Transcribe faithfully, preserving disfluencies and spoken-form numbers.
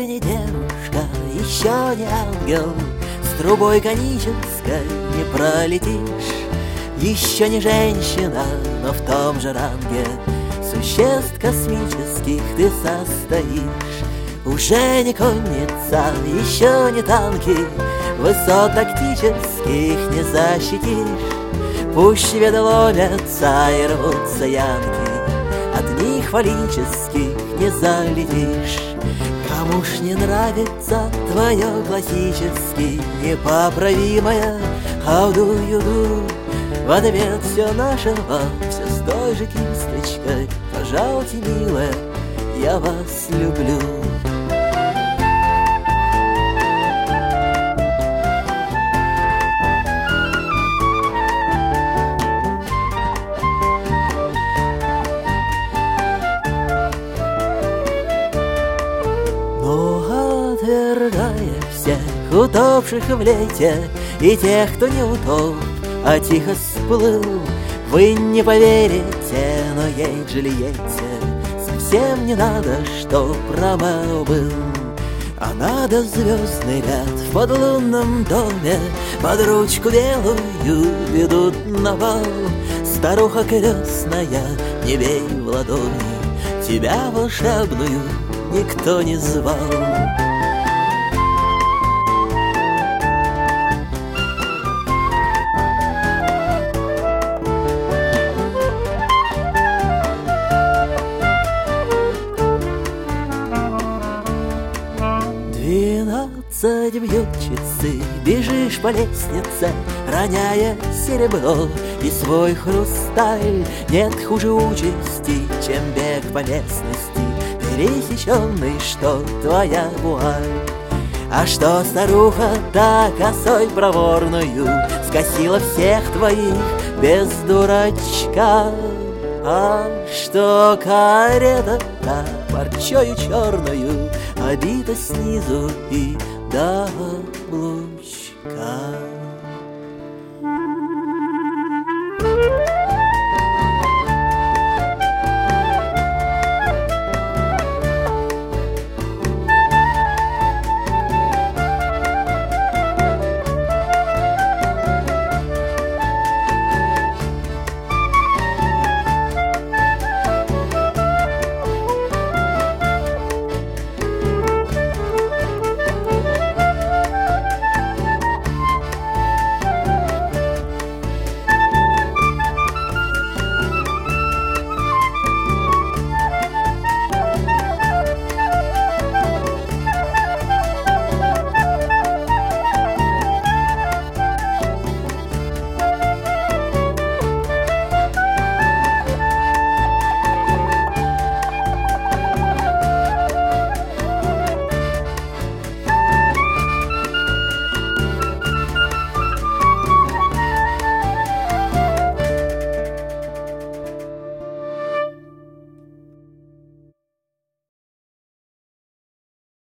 не девушка, еще не ангел, с трубой конической не пролетишь. Еще не женщина, но в том же ранге существ космических ты состоишь. Уже не конница, еще не танки, высот тактических не защитишь. Пусть ведь ломятся и рвутся янки, от них фаллических не залетишь. Кому ж не нравится твое классически непоправимое How do you do? В ответ все нашего, все с той же кисточкой. Пожалуйте, милая, я вас люблю. Но отвергая всех утопших в лете и тех, кто не утоп, а тихо сплыл, вы не поверите, но ей Джульетте совсем не надо, чтоб Ромео был. А надо звездный ряд в подлунном доме, под ручку белую ведут на бал. Старуха крестная, не бей в ладони, тебя волшебную никто не звал. Двенадцать бьют часы, бежишь по лестнице, роняя серебро и свой хрусталь. Нет хуже участи, чем бег по местности, пересеченный, что твоя вуаль. А что старуха так косой проворную скосила всех твоих без дурачка? А что карета та парчою черную обита снизу и до облучка?